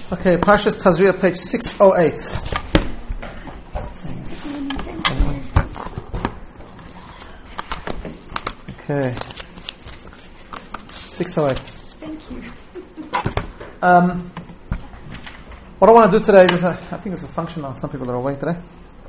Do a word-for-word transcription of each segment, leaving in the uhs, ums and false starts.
Okay, Parshas Tazria, page six oh eight. Okay. six oh eight. Thank you. Um, what I want to do today is, a, I think it's a function on some people that are awake today.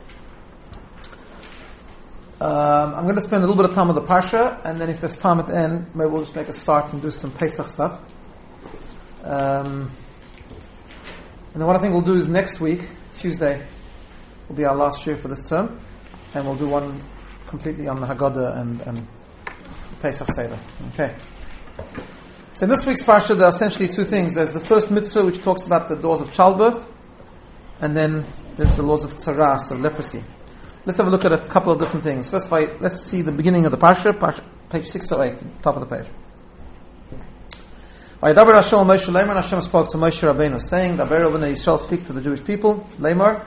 Um, I'm going to spend a little bit of time with the Parsha, and then if there's time at the end, maybe we'll just make a start and do some Pesach stuff. Um, and then what I think we'll do is next week, Tuesday, will be our last year for this term, and we'll do one completely on the Haggadah and, and Pesach Seder. Okay. So in this week's Parsha, there are essentially two things. There's the first mitzvah, which talks about the doors of childbirth, and then there's the laws of tzara, so leprosy. Let's have a look at a couple of different things. First of all, let's see the beginning of the Parsha, Parsha page six oh eight, top of the page. Vayidaber Hashem al Moshe Lemar, Hashem spoke to Moshe Rabbeinu, saying, Daber Bnei Yisrael, speak to the Jewish people, Lemar,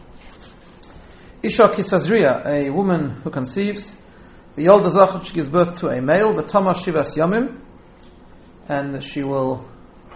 Isha Kisazria, a woman who conceives, V'yolda Zachat, she gives birth to a male, V'tama Shivas Yamim, and she will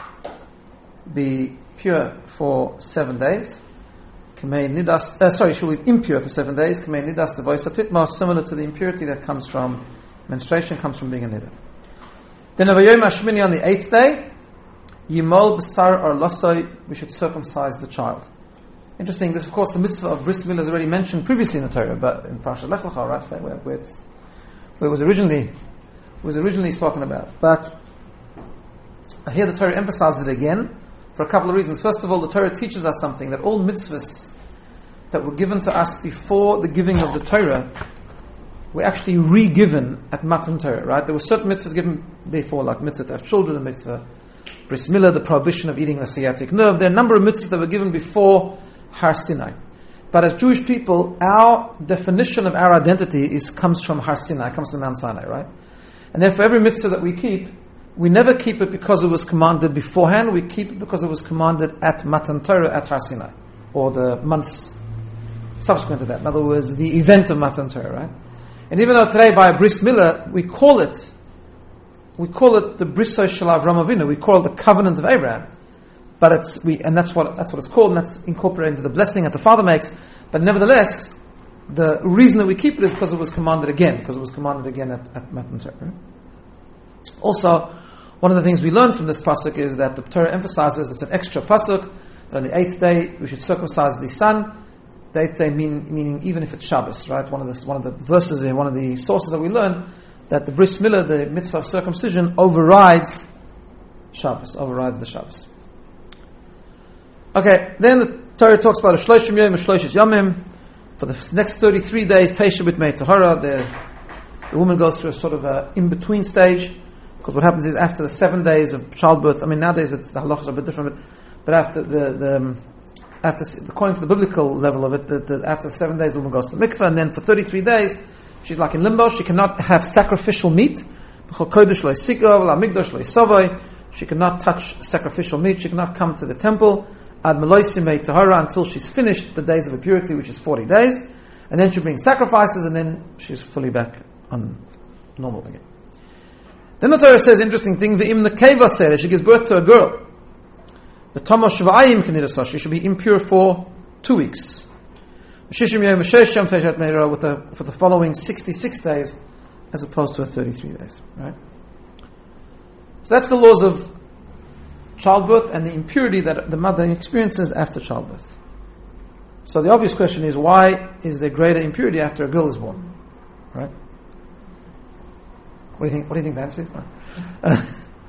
be pure for seven days. Nidas, uh, sorry, she will be impure for seven days. Nidas the similar to the impurity that comes from menstruation, comes from being a niddah. Then on the eighth day, Yimol B'sar or Losoi, we should circumcise the child. Interesting, this of course the mitzvah of bris milah is already mentioned previously in the Torah, but in Parashat Lech Lecha, right, where, where, it's, where it was originally was originally spoken about. But here the Torah emphasizes it again for a couple of reasons. First of all, the Torah teaches us something, that all mitzvahs that were given to us before the giving of the Torah were actually re-given at Matan Torah, right? There were certain mitzvahs given before, like mitzvah to have children, the mitzvah bris milah, the prohibition of eating the sciatic nerve. There are a number of mitzvahs that were given before Har Sinai. But as Jewish people, our definition of our identity is comes from Har Sinai, comes from Mount Sinai, right? And therefore every mitzvah that we keep, we never keep it because it was commanded beforehand, we keep it because it was commanded at Matan Torah, at Har Sinai, or the months subsequent to that. In other words, the event of Matan Torah, right? And even though today by bris milah, we call it, we call it the Brisoi Shel Avraham Avinu, we call it the covenant of Abraham. But it's, we, and that's what, that's what it's called, and that's incorporated into the blessing that the Father makes. But nevertheless, the reason that we keep it is because it was commanded again, because it was commanded again at, at Matan Torah. Right? Also, one of the things we learn from this pasuk is that the Torah emphasizes it's an extra pasuk, that on the eighth day we should circumcise the son. The eighth day mean, meaning even if it's Shabbos, right? One of the one of the verses in one of the sources that we learn that the bris milah, the mitzvah of circumcision, overrides Shabbos, overrides the Shabbos. Okay, then the Torah talks about a shloshim yom, a shloshis yomim. For the next thirty-three days, Teisha B'Tmei Tahara, the the woman goes through a sort of a in-between stage. Because what happens is after the seven days of childbirth, I mean nowadays it's, the halachas are a bit different, but, but after the, the um, after according to the biblical level of it, the, the, after the seven days the woman goes to the mikveh, and then for thirty-three days she's like in limbo. She cannot have sacrificial meat. She cannot touch sacrificial meat. She cannot come to the temple ad meloisimei tahara until she's finished the days of impurity, which is forty days, and then she brings sacrifices, and then she's fully back on normal again. Then the Torah says, interesting thing, v'im nekeva seder, she gives birth to a girl. The tomosh v'ayim k'nidasah, she should be impure for two weeks. Shishim yom shesham teishat meira, with the for the following sixty-six days, as opposed to a thirty-three days. Right. So that's the laws of childbirth and the impurity that the mother experiences after childbirth. So the obvious question is, why is there greater impurity after a girl is born? Right. What do you think? What do you think the answer is? Uh,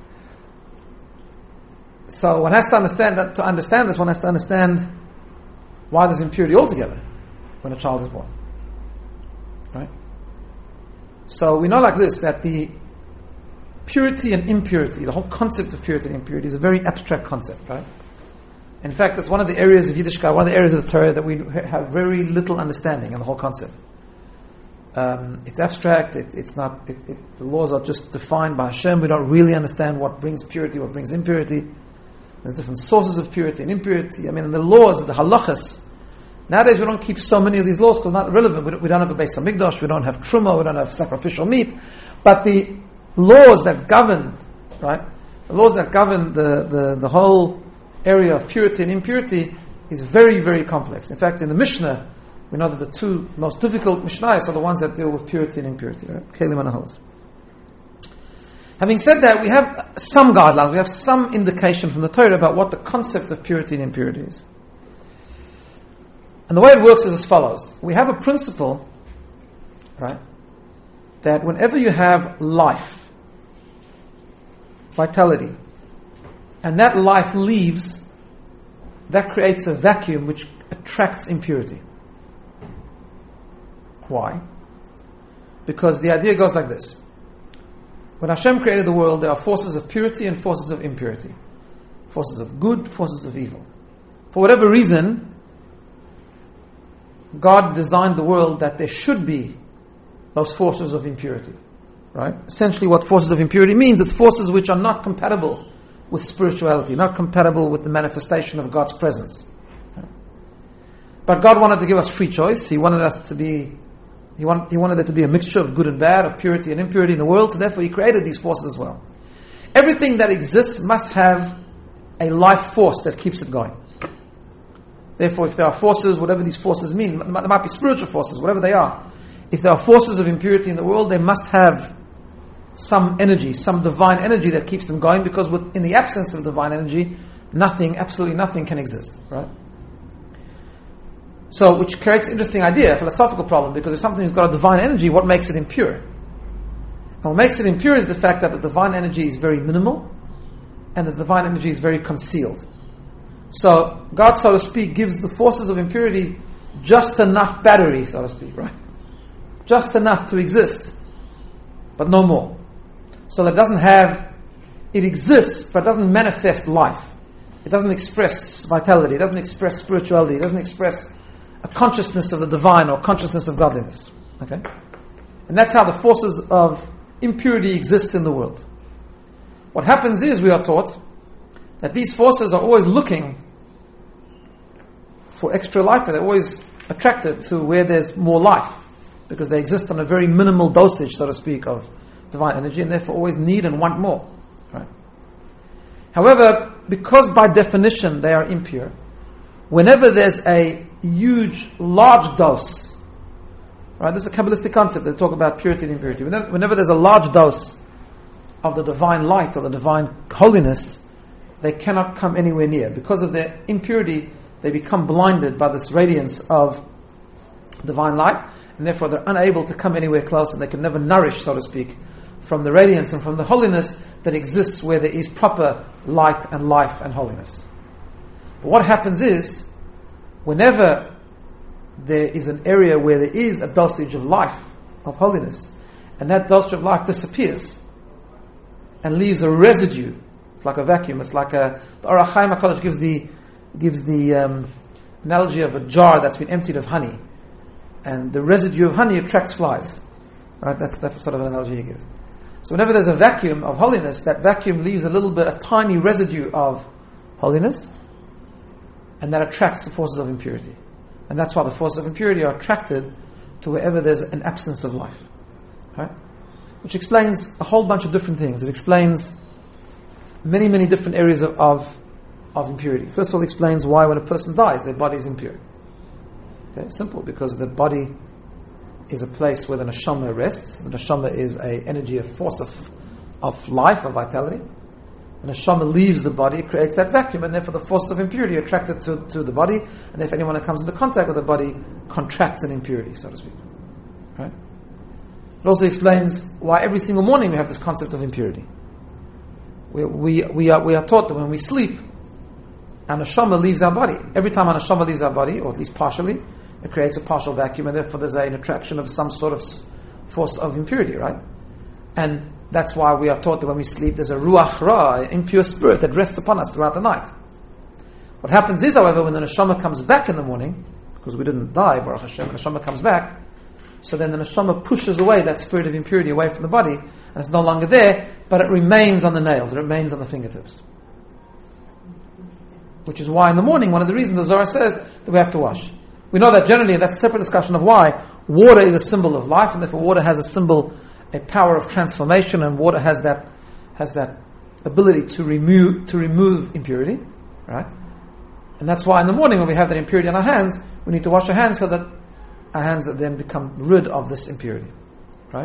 so one has to understand that to understand this, one has to understand why there's impurity altogether when a child is born. Right? So we know like this, that the purity and impurity, the whole concept of purity and impurity is a very abstract concept, right? In fact, it's one of the areas of Yiddishkeit, one of the areas of the Torah that we have very little understanding in the whole concept. Um, it's abstract. It, it's not. It, it, the laws are just defined by Hashem. We don't really understand what brings purity, what brings impurity. There's different sources of purity and impurity. I mean, the laws, the halachas. Nowadays, we don't keep so many of these laws because they're not relevant. We don't, we don't have a Beis Hamikdash. We don't have truma. We don't have sacrificial meat. But the laws that govern, right? The laws that govern the the, the whole area of purity and impurity is very, very complex. In fact, in the Mishnah, we know that the two most difficult Mishnayos are the ones that deal with purity and impurity, right? Kelim and Ahalos. Having said that, we have some guidelines, we have some indication from the Torah about what the concept of purity and impurity is. And the way it works is as follows. We have a principle, right, that whenever you have life, vitality, and that life leaves, that creates a vacuum which attracts impurity. Why? Because the idea goes like this. When Hashem created the world, there are forces of purity and forces of impurity. Forces of good, forces of evil. For whatever reason, God designed the world that there should be those forces of impurity. Right? Essentially what forces of impurity means, it's forces which are not compatible with spirituality, not compatible with the manifestation of God's presence. But God wanted to give us free choice. He wanted us to be, He wanted, he wanted there to be a mixture of good and bad, of purity and impurity in the world, so therefore He created these forces as well. Everything that exists must have a life force that keeps it going. Therefore, if there are forces, whatever these forces mean, there might be spiritual forces, whatever they are. If there are forces of impurity in the world, they must have some energy, some divine energy that keeps them going, because with, in the absence of divine energy, nothing, absolutely nothing can exist, right? So, which creates an interesting idea, a philosophical problem, because if something has got a divine energy, what makes it impure? And what makes it impure is the fact that the divine energy is very minimal, and the divine energy is very concealed. So, God, so to speak, gives the forces of impurity just enough battery, so to speak, right? Just enough to exist, but no more. So that doesn't have, it exists, but it doesn't manifest life. It doesn't express vitality, it doesn't express spirituality, it doesn't express a consciousness of the divine or consciousness of godliness. Okay? And that's how the forces of impurity exist in the world. What happens is, we are taught, that these forces are always looking for extra life, and they're always attracted to where there's more life, because they exist on a very minimal dosage, so to speak, of divine energy, and therefore always need and want more. Right? However, because by definition they are impure, whenever there's a huge, large dose, right? This is a Kabbalistic concept. They talk about purity and impurity. Whenever, whenever there's a large dose of the divine light or the divine holiness, they cannot come anywhere near. Because of their impurity, they become blinded by this radiance of divine light, and therefore they're unable to come anywhere close, and they can never nourish, so to speak, from the radiance and from the holiness that exists where there is proper light and life and holiness. But what happens is, whenever there is an area where there is a dosage of life, of holiness, and that dosage of life disappears and leaves a residue, it's like a vacuum, it's like a, the Orach Chaim HaKadosh gives the, gives the um, analogy of a jar that's been emptied of honey, and the residue of honey attracts flies. Right? That's, that's the sort of analogy he gives. So whenever there's a vacuum of holiness, that vacuum leaves a little bit, a tiny residue of holiness, and that attracts the forces of impurity. And that's why the forces of impurity are attracted to wherever there's an absence of life. Right? Which explains a whole bunch of different things. It explains many, many different areas of, of, of impurity. First of all, it explains why when a person dies, their body is impure. Okay? Simple, because the body is a place where the neshama rests. The neshama is an energy, a force of, of life, of vitality. When a neshama leaves the body, it creates that vacuum, and therefore the forces of impurity are attracted to, to the body, and if anyone that comes into contact with the body contracts an impurity, so to speak. Right? It also explains why every single morning we have this concept of impurity. We, we, we, are, we are taught that when we sleep, our neshama leaves our body. Every time our neshama leaves our body, or at least partially, it creates a partial vacuum, and therefore there's an attraction of some sort of force of impurity, right? And that's why we are taught that when we sleep, there's a ruach ra, an impure spirit that rests upon us throughout the night. What happens is, however, when the neshama comes back in the morning, because we didn't die, Baruch Hashem, the neshama comes back, so then the neshama pushes away that spirit of impurity away from the body, and it's no longer there, but it remains on the nails, it remains on the fingertips. Which is why in the morning, one of the reasons the Zohar says that we have to wash. We know that generally, that's a separate discussion of why water is a symbol of life, and therefore water has a symbol, a power of transformation, and water has that has that ability to remove to remove impurity. right? And that's why in the morning when we have that impurity on our hands, we need to wash our hands so that our hands then become rid of this impurity, right?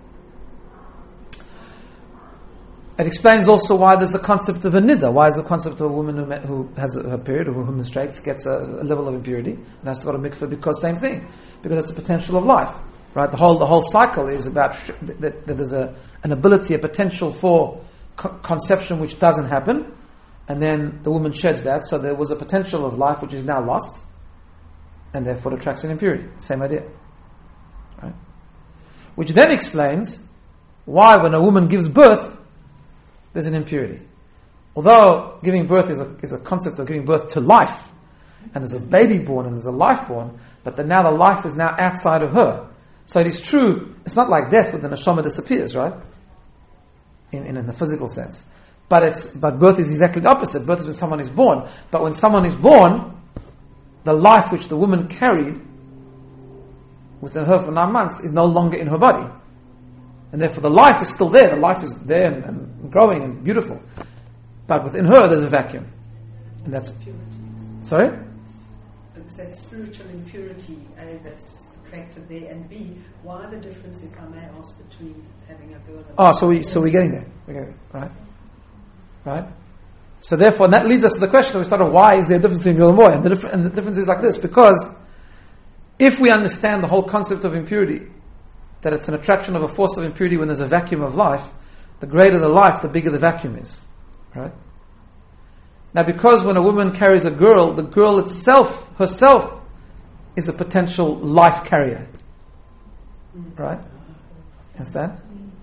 It explains also why there's the concept of a nida. Why is the concept of a woman who, who has a, her period or who menstruates gets a, a level of impurity and has to go to mikveh? Because same thing, because it's the potential of life, right? The whole the whole cycle is about sh- that, that there's a an ability, a potential for co- conception which doesn't happen, and then the woman sheds that, so there was a potential of life which is now lost, and therefore attracts an impurity. Same idea, right? Which then explains why when a woman gives birth, there's an impurity. Although giving birth is a, is a concept of giving birth to life, and there's a baby born and there's a life born, but then now the life is now outside of her. So it is true, it's not like death when the neshama disappears, right? In, in, in the physical sense. But it's but birth is exactly the opposite. Birth is when someone is born. But when someone is born, the life which the woman carried within her for nine months is no longer in her body. And therefore the life is still there. The life is there and, and growing and beautiful. But within her there's a vacuum. And that's... Impurities. Sorry? It's that spiritual impurity, A, that's attracted there, and B, why the difference, if I may ask, between having a girl and Oh, so, we, so we're getting there. We're getting there. Right? Right? So therefore, and that leads us to the question we started, why is there a difference between girl and boy? And the, diff- and the difference is like this, because if we understand the whole concept of impurity, that it's an attraction of a force of impurity when there's a vacuum of life, the greater the life, the bigger the vacuum is. Right? Now, because when a woman carries a girl, the girl itself, herself, is a potential life carrier. Right? Understand?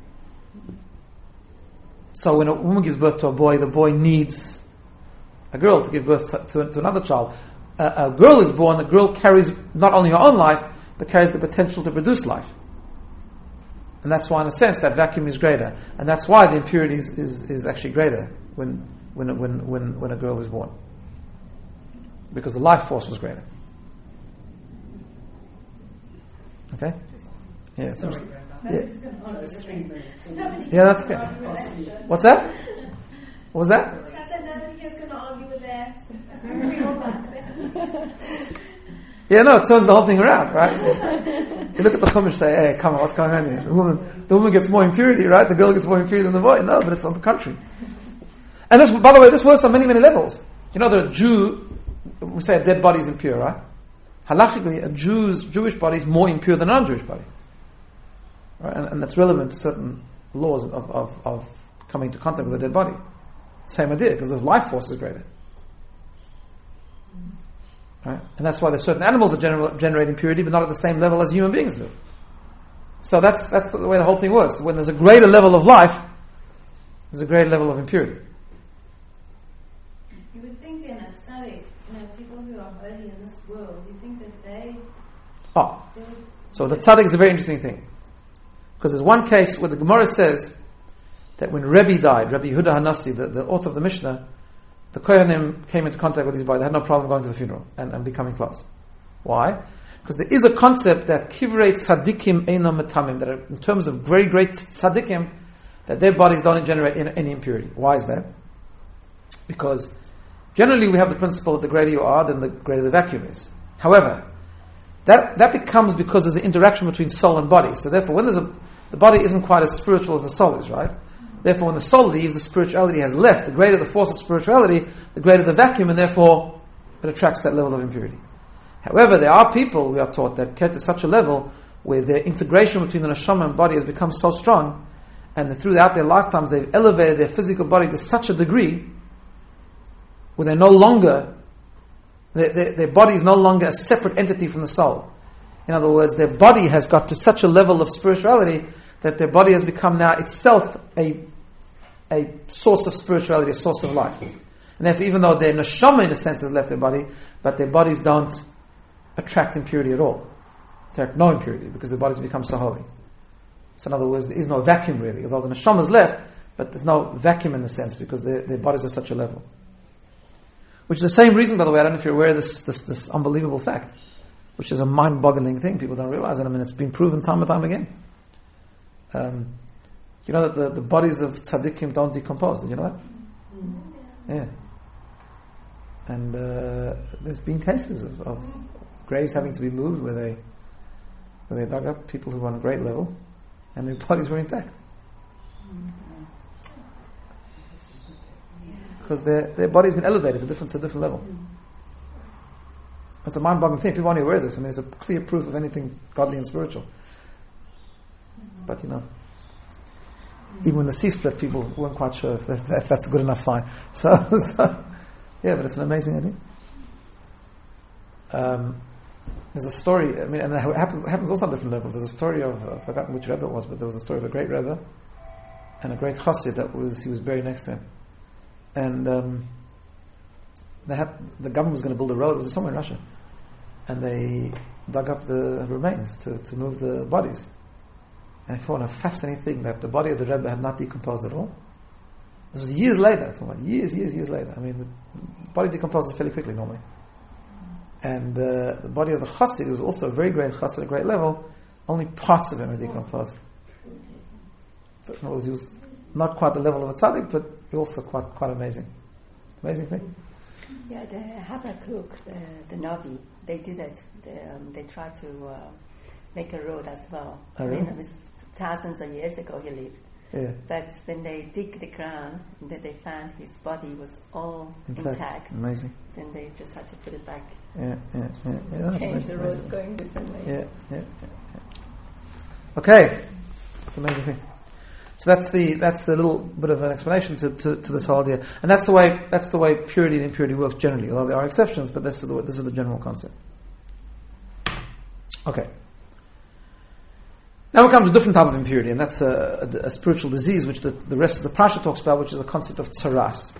So when a woman gives birth to a boy, the boy needs a girl to give birth to, to, to another child. A, a girl is born, the girl carries not only her own life, but carries the potential to produce life. And that's why, in a sense, that vacuum is greater. And that's why the impurity is, is, is actually greater when, when, when, when, when a girl is born. Because the life force was greater. Okay? Yeah, Sorry, yeah. yeah. Yeah, that's good. What's that? What was that? I said nobody is going to argue with that. Yeah, no, it turns the whole thing around, right? You look at the Chumash and say, hey, come on, what's going on here? The woman, the woman gets more impurity, right? The girl gets more impurity than the boy. No, but it's on the contrary. And this, by the way, this works on many, many levels. You know, the Jew, we say a dead body is impure, right? Halachically, a Jew's Jewish body is more impure than a non-Jewish body. Right? And, and that's relevant to certain laws of, of, of coming into contact with a dead body. Same idea, because the life force is greater. Right? And that's why there's certain animals that gener- generate impurity, but not at the same level as human beings do. So that's that's the way the whole thing works. When there's a greater level of life, there's a greater level of impurity. You would think then at Tzaddik, you know, people who are holy in this world, you think that they... Oh, they would, so the tzaddik is a very interesting thing. Because there's one case where the Gemara says that when Rebbe died, Rebbe Yehuda Hanassi, the, the author of the Mishnah, the Kohanim came into contact with his body. They had no problem going to the funeral and, and becoming close. Why? Because there is a concept that kivrei tzaddikim eino metamim, that in terms of very great tzaddikim, that their bodies don't generate any impurity. Why is that? Because generally we have the principle that the greater you are, then the greater the vacuum is. However, that that becomes because there's an interaction between soul and body. So therefore, when there's a the body isn't quite as spiritual as the soul is, right? Therefore, when the soul leaves, the spirituality has left. The greater the force of spirituality, the greater the vacuum, and therefore it attracts that level of impurity. However, there are people, we are taught, that get to such a level where their integration between the neshama and body has become so strong, and that throughout their lifetimes they've elevated their physical body to such a degree where they're no longer, their, their, their body is no longer a separate entity from the soul. In other words, their body has got to such a level of spirituality that their body has become now itself a a source of spirituality, a source of life. And therefore, even though their neshama, in a sense, has left their body, but their bodies don't attract impurity at all. They attract no impurity, because their bodies become so holy. So in other words, there is no vacuum really, although the neshama is left, but there's no vacuum in the sense, because their, their bodies are such a level. Which is the same reason, by the way, I don't know if you're aware of this, this, this unbelievable fact, which is a mind-boggling thing, people don't realize it. I mean, it's been proven time and time again. Um, you know that the, the bodies of tzaddikim don't decompose. Did you know that? Mm. Yeah. And uh, there's been cases of, of graves having to be moved where they where they dug up people who were on a great level and their bodies were intact. Because their, their body's been elevated to different, to a different level. It's a mind-boggling thing. People aren't aware of this. I mean, it's a clear proof of anything godly and spiritual. But, you know, even when the sea split, people weren't quite sure if, that, if that's a good enough sign. So, so, yeah, but it's an amazing idea. Um, there's a story, I mean, and it happens, it happens also on different levels. There's a story of, I've forgotten which Rebbe it was, but there was a story of a great Rebbe and a great Chassid that was, he was buried next to him. And um, they had, the government was going to build a road, it was somewhere in Russia, and they dug up the remains to, to move the bodies. And I found a fascinating thing that the body of the Rebbe had not decomposed at all. This was years later, about years, years, years later. I mean, the body decomposes fairly quickly normally. And uh, the body of the Chassid, who was also a very great Chassid at a great level, only parts of him were decomposed. But in other words, he was not quite the level of a tzaddik, but also quite quite amazing. Amazing thing. Yeah, the Habakkuk, the, the Navi, they did it. They, um, they tried to uh, make a road as well. Oh, I mean, really? it was thousands of years ago he lived. Yeah. But when they dig the ground, then they found his body was all Intact. intact. Amazing. Then they just had to put it back. Yeah, yeah, yeah. yeah that's Change amazing, the road amazing. going differently. Yeah, yeah, yeah, yeah. Okay, it's an amazing thing. So that's the that's the little bit of an explanation to, to, to this whole idea, and that's the way that's the way purity and impurity works generally. Although there are exceptions, but this is the this is the general concept. Okay. Now we come to a different type of impurity, and that's a, a, a spiritual disease, which the, the rest of the Parasha talks about, which is the concept of tsaras.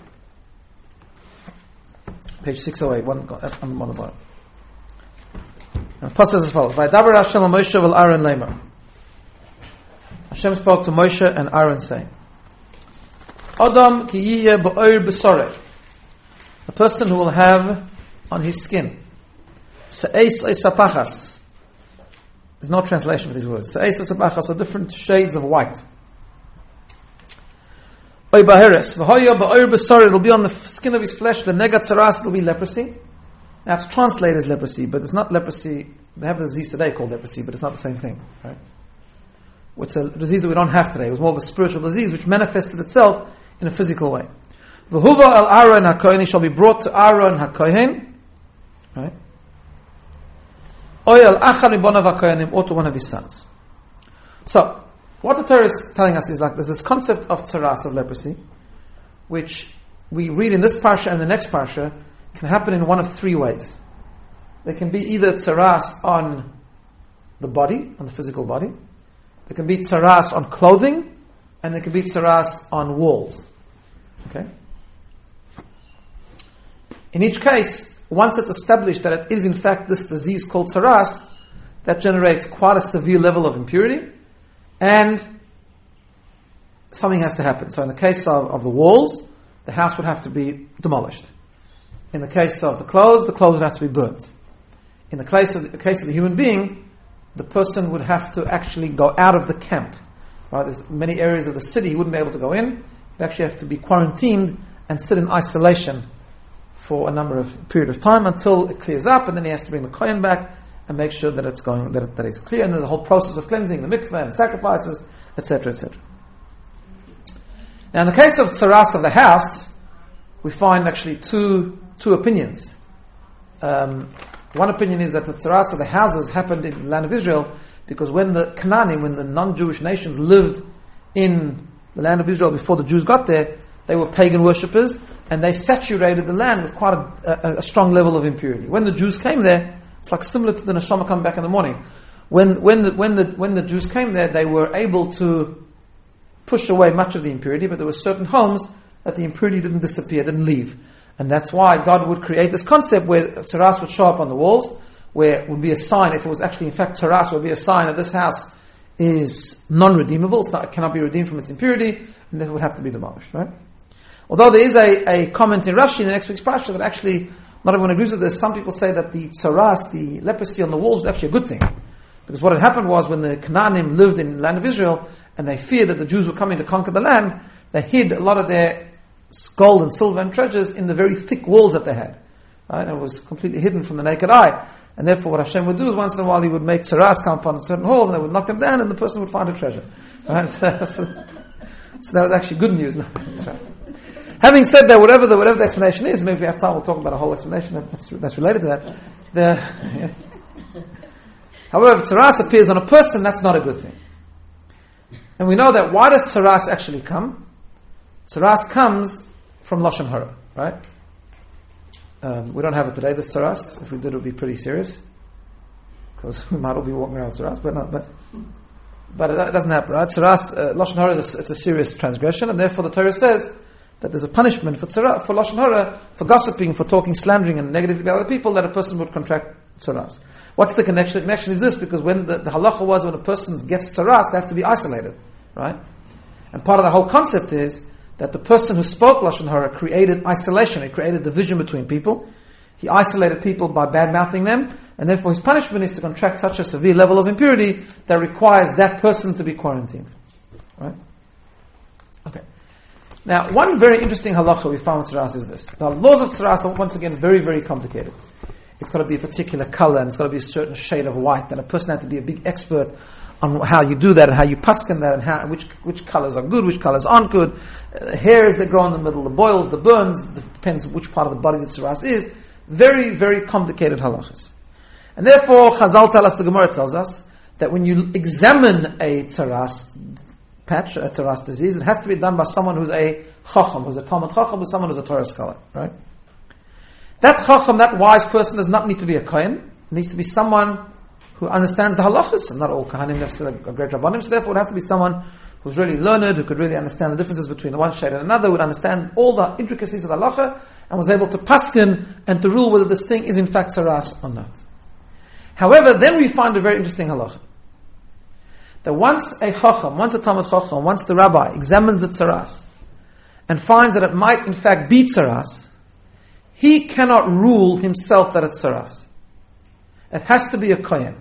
Page six oh eight, one, on one of the bottom. Now, the Pasuk says as follows: "Vaydaber Hashem Moshe vel Aaron Leimer." Hashem spoke to Moshe and Aaron, saying, "Adam ki yiyeh ba'or b'soreh," a person who will have on his skin se'es esapachas. There's no translation for these words. Se'es esapachas are different shades of white. Oy baheres v'hoya ba'or b'soreh, it'll be on the skin of his flesh. The negat tzaras, it'll be leprosy. That's translated as leprosy, but it's not leprosy. They have a disease today called leprosy, but it's not the same thing, right? It's a disease that we don't have today. It was more of a spiritual disease which manifested itself in a physical way. V'huva al Aaron HaKohen, he shall be brought to Aaron HaKohen, right? Oy al Achar mibonav HaKohenim, or to one of his sons. So, what the Torah is telling us is like there's this concept of tsaras, of leprosy, which we read in this parsha and the next parsha can happen in one of three ways. There can be either tsaras on the body, on the physical body. There can be tsaras on clothing, and there can be tsaras on walls. Okay? In each case, once it's established that it is in fact this disease called tsaras, that generates quite a severe level of impurity, and something has to happen. So in the case of, of the walls, the house would have to be demolished. In the case of the clothes, the clothes would have to be burnt. In the case of the, the case of the human being, the person would have to actually go out of the camp. Right? There's many areas of the city he wouldn't be able to go in. He'd actually have to be quarantined and sit in isolation for a number of period of time until it clears up, and then he has to bring the kohen back and make sure that it's going that, it, that it's clear. And there's a whole process of cleansing, the mikveh and sacrifices, et cetera, et cetera. Now, in the case of tsaras of the house, we find actually two two opinions. Um, One opinion is that the tsaras of the houses happened in the land of Israel because when the Canaanim, when the non-Jewish nations lived in the land of Israel before the Jews got there, they were pagan worshippers and they saturated the land with quite a, a, a strong level of impurity. When the Jews came there, it's like similar to the neshama coming back in the morning. When when the when the when the Jews came there, they were able to push away much of the impurity, but there were certain homes that the impurity didn't disappear, didn't leave. And that's why God would create this concept where tsaras would show up on the walls, where it would be a sign, if it was actually in fact tsaras, would be a sign that this house is non-redeemable, it's not, it cannot be redeemed from its impurity, and it would have to be demolished, right? Although there is a, a comment in Rashi in the next week's parasha that actually, not everyone agrees with this, some people say that the tsaras, the leprosy on the walls, was actually a good thing. Because what had happened was when the Canaanim lived in the land of Israel, and they feared that the Jews were coming to conquer the land, they hid a lot of their gold and silver and treasures in the very thick walls that they had. right? And it was completely hidden from the naked eye. And therefore what Hashem would do is once in a while he would make tsaras come upon certain holes and they would knock them down and the person would find a treasure. Right? So, so, so that was actually good news. Having said that, whatever the whatever the explanation is, maybe if we have time we'll talk about a whole explanation that's, that's related to that. The, yeah. However, if tsaras appears on a person, that's not a good thing. And we know that why does tsaras actually come? Tsaras comes from Lashon Hara, right? Um, we don't have it today, the tsaras. If we did, it would be pretty serious. Because we might all be walking around with tsaras, but not, but, but it doesn't happen, right? Tsaras, uh, Lashon Hara is a, is a serious transgression, and therefore the Torah says that there's a punishment for tsaras, for Lashon Hara, for gossiping, for talking, slandering, and negatively about other people, that a person would contract tsaras. What's the connection? The connection is this, because when the, the halacha was when a person gets tsaras, they have to be isolated, right? And part of the whole concept is that the person who spoke Lashon Hara created isolation, he created division between people. He isolated people by bad-mouthing them, and therefore his punishment is to contract such a severe level of impurity that requires that person to be quarantined. Right? Okay. Now, one very interesting halacha we found with tsaras is this. The laws of tsaras are once again very, very complicated. It's got to be a particular color, and it's got to be a certain shade of white, and a person has to be a big expert on how you do that, and how you paskin that, and how, which which colors are good, which colors aren't good. Uh, hairs that grow in the middle, the boils, the burns, depends which part of the body the tsaras is. Very, very complicated halachas. And therefore, Chazal tell us, the Gemara tells us, that when you examine a tsaras patch, a tsaras disease, it has to be done by someone who's a chacham, who's a Talmud chacham, who's someone who's a Torah scholar, right? That chacham, that wise person, does not need to be a kohen. It needs to be someone who understands the halachas, and not all kahanim necessarily are great rabbanim, so therefore it would have to be someone who's really learned, who could really understand the differences between the one shade and another, would understand all the intricacies of the halacha, and was able to paskin and to rule whether this thing is in fact tsaras or not. However, then we find a very interesting halacha. That once a chacham, once a Talmud chacham, once the rabbi examines the tsaras, and finds that it might in fact be tsaras, he cannot rule himself that it's tsaras. It has to be a kohen.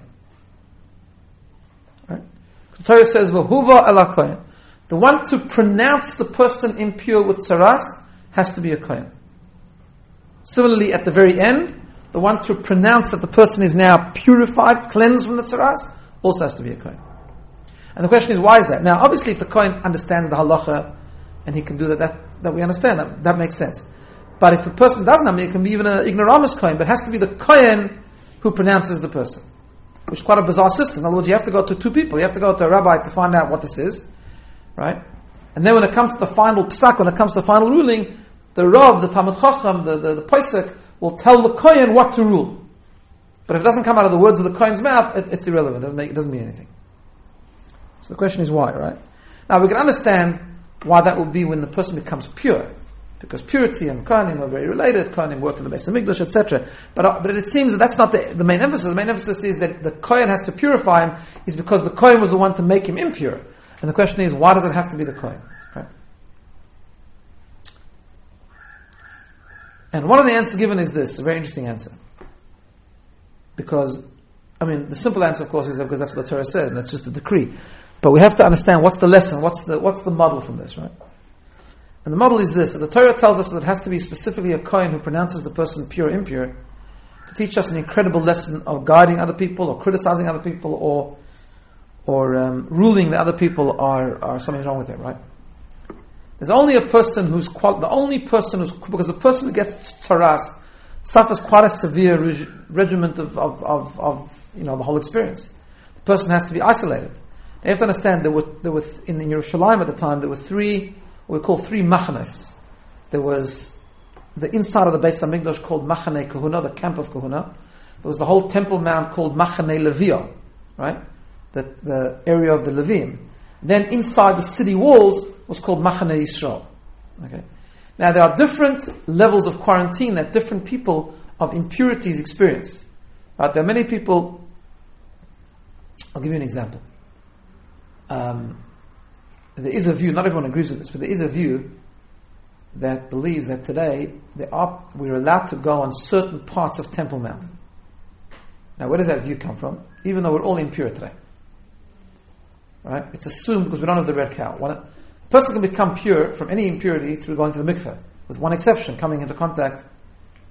Right? The Torah says, "V'huva ela kohen." The one to pronounce the person impure with tsaras has to be a kohen. Similarly, at the very end, the one to pronounce that the person is now purified, cleansed from the tsaras, also has to be a kohen. And the question is, why is that? Now, obviously, if the kohen understands the halacha and he can do that, that, that we understand that, that makes sense. But if the person doesn't, I mean, it can be even an ignoramus kohen, but it has to be the kohen who pronounces the person. Which is quite a bizarre system. In other words, you have to go to two people. You have to go to a rabbi to find out what this is. Right? And then when it comes to the final psak, when it comes to the final ruling, the Rav, the Talmud Chacham, the, the, the Pesach, will tell the kohen what to rule. But if it doesn't come out of the words of the kohen's mouth, it, it's irrelevant. It doesn't, make, it doesn't mean anything. So the question is why, right? Now we can understand why that would be when the person becomes pure. Because purity and Kohanim are very related. Kohanim work in the Beis HaMikdash, et cetera. But uh, but it seems that that's not the, the main emphasis. The main emphasis is that the Kohen has to purify him, is because the Kohen was the one to make him impure. And the question is, why does it have to be the Kohen? Right? And one of the answers given is this, a very interesting answer. Because, I mean, the simple answer, of course, is because that's what the Torah said, and that's just a decree. But we have to understand what's the lesson, what's the what's the model from this, right? And the model is this, that the Torah tells us that it has to be specifically a kohen who pronounces the person pure or impure to teach us an incredible lesson of guiding other people or criticizing other people or or um, ruling that other people are, are something wrong with them, right? There's only a person who's, qual- the only person who's, because the person who gets tsaras suffers quite a severe reg- regiment of, of, of, of, you know, the whole experience. The person has to be isolated. Now you have to understand, there were, there were in, in Yerushalayim at the time, there were three, what we call three machanes. There was the inside of the Beis HaMikdash called Machane Kahuna, the camp of Kahuna. There was the whole Temple Mount called Machane Levio, right? The, the area of the Levim. Then inside the city walls was called Machane Yisrael. Okay. Now there are different levels of quarantine that different people of impurities experience. Right? There are many people. I'll give you an example. Um, there is a view, not everyone agrees with this, but there is a view that believes that today there are, we're allowed to go on certain parts of Temple Mount. Now where does that view come from? Even though we're all impure today. Right? It's assumed because we don't have the red cow. One, a person can become pure from any impurity through going to the mikveh, with one exception, coming into contact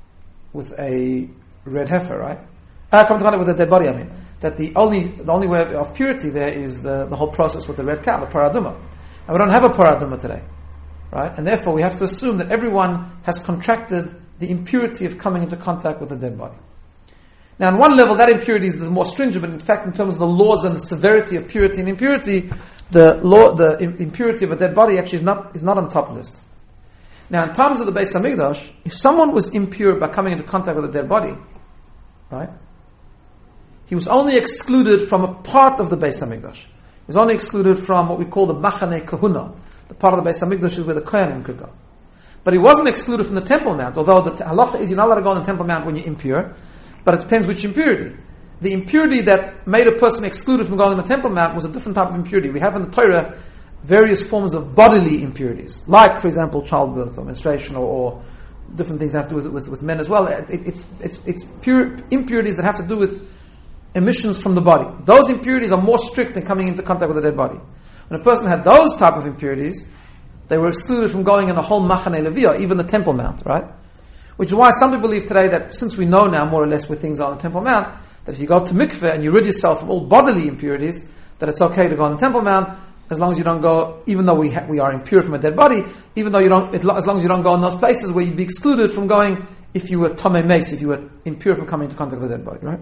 with a red heifer, right? Uh, come into contact with a dead body, I mean. That the only the only way of purity there is the, the whole process with the red cow, the paraduma. And we don't have a paraduma today, right? And therefore we have to assume that everyone has contracted the impurity of coming into contact with a dead body. Now, on one level, that impurity is the more stringent, but in fact, in terms of the laws and the severity of purity and impurity, the law, the impurity of a dead body actually is not is not on top list. Now, in terms of the Beis Hamikdash, if someone was impure by coming into contact with a dead body, right, he was only excluded from a part of the Beis Hamikdash. He was only excluded from what we call the Machane Kahuna. The part of the Beis Hamikdash is where the Kohanim could go. But he wasn't excluded from the Temple Mount, although the halacha is you're not allowed to go on the Temple Mount when you're impure, but it depends which impurity. The impurity that made a person excluded from going on the Temple Mount was a different type of impurity. We have in the Torah various forms of bodily impurities, like, for example, childbirth or menstruation, or, or different things that have to do with, with, with men as well. It, it's it's, it's pure impurities that have to do with emissions from the body. Those impurities are more strict than coming into contact with a dead body. When a person had those type of impurities, they were excluded from going in the whole Machane Leviah, even the Temple Mount, right? Which is why some people believe today that since we know now more or less where things are on the Temple Mount, that if you go to mikveh and you rid yourself from all bodily impurities, that it's okay to go on the Temple Mount, as long as you don't go, even though we ha- we are impure from a dead body, even though you don't, it, as long as you don't go in those places where you'd be excluded from going if you were tomei meis, if you were impure from coming into contact with a dead body, right?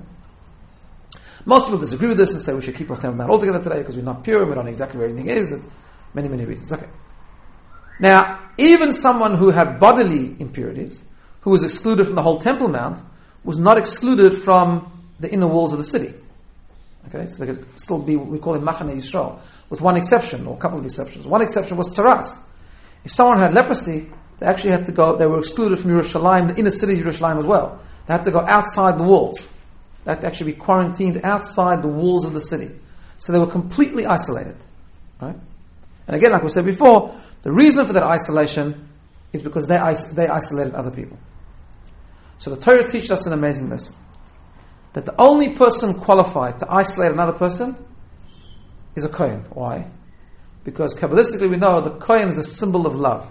Most people disagree with this and say we should keep off Temple Mount altogether today because we're not pure and we don't know exactly where everything is, and many, many reasons. Okay. Now, even someone who had bodily impurities, who was excluded from the whole Temple Mount, was not excluded from the inner walls of the city. Okay, so they could still be what we call in Machane Yisrael, with one exception, or a couple of exceptions. One exception was tzaras. If someone had leprosy, they actually had to go, they were excluded from Yerushalayim, the inner city of Yerushalayim as well. They had to go outside the walls. They had to actually be quarantined outside the walls of the city. So they were completely isolated. Right? And again, like we said before, the reason for that isolation is because they they isolated other people. So the Torah teaches us an amazing lesson. That the only person qualified to isolate another person is a Kohen. Why? Because Kabbalistically we know the Kohen is a symbol of love.